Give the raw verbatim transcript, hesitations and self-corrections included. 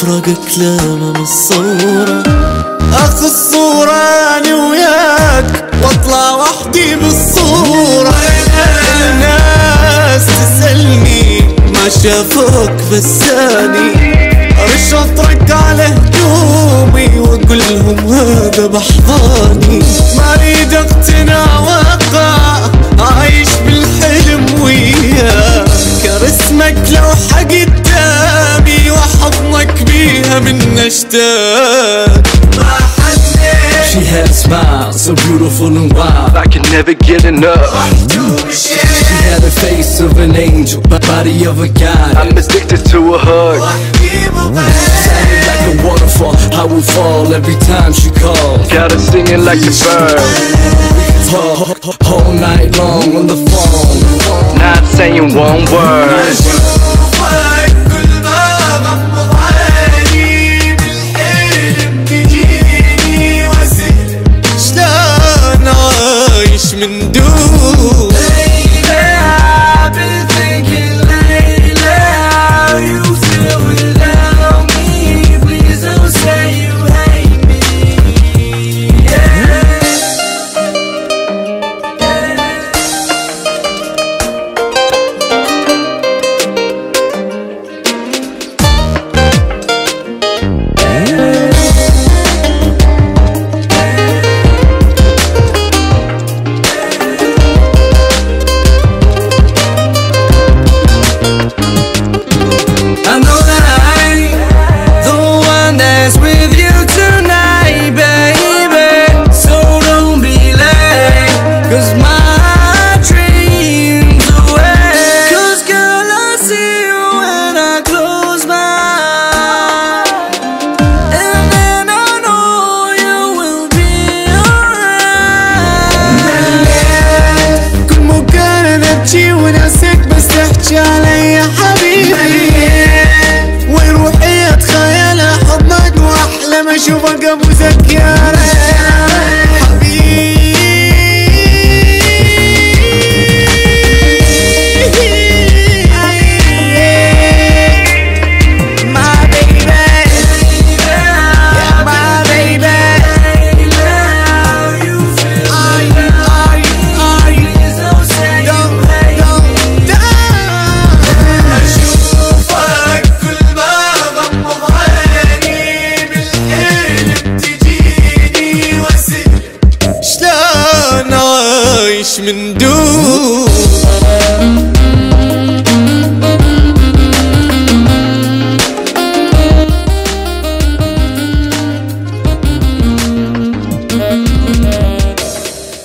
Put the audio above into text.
صورة كلامة من الصورة، اخذ الصورة اني وياك واطلع وحدي بالصورة. الناس تسألني ما شافوك بساني، ارش اطرق على هدومي واقولهم هذا بحضاني. ما اريد اقتنع واقع عايش بالحلم وياك، رسمك لوحة قدامي وحضنك بيها من اشتاق. She had a smile so beautiful and wild, I could never get enough. She had the face of an angel, body of a god, I'm addicted to a hug. Sounded like a waterfall, I will fall every time she calls. Got her singing like a bird, whole night long on the phone, not saying one word. من دون Lately I've been thinking lately how you feel without me. Please don't say you hate me. Yeah. وناسك بس تحكي علي يا حبيبي، وين روحي اتخيل حضنك واحلم اشوفك ابو زكي.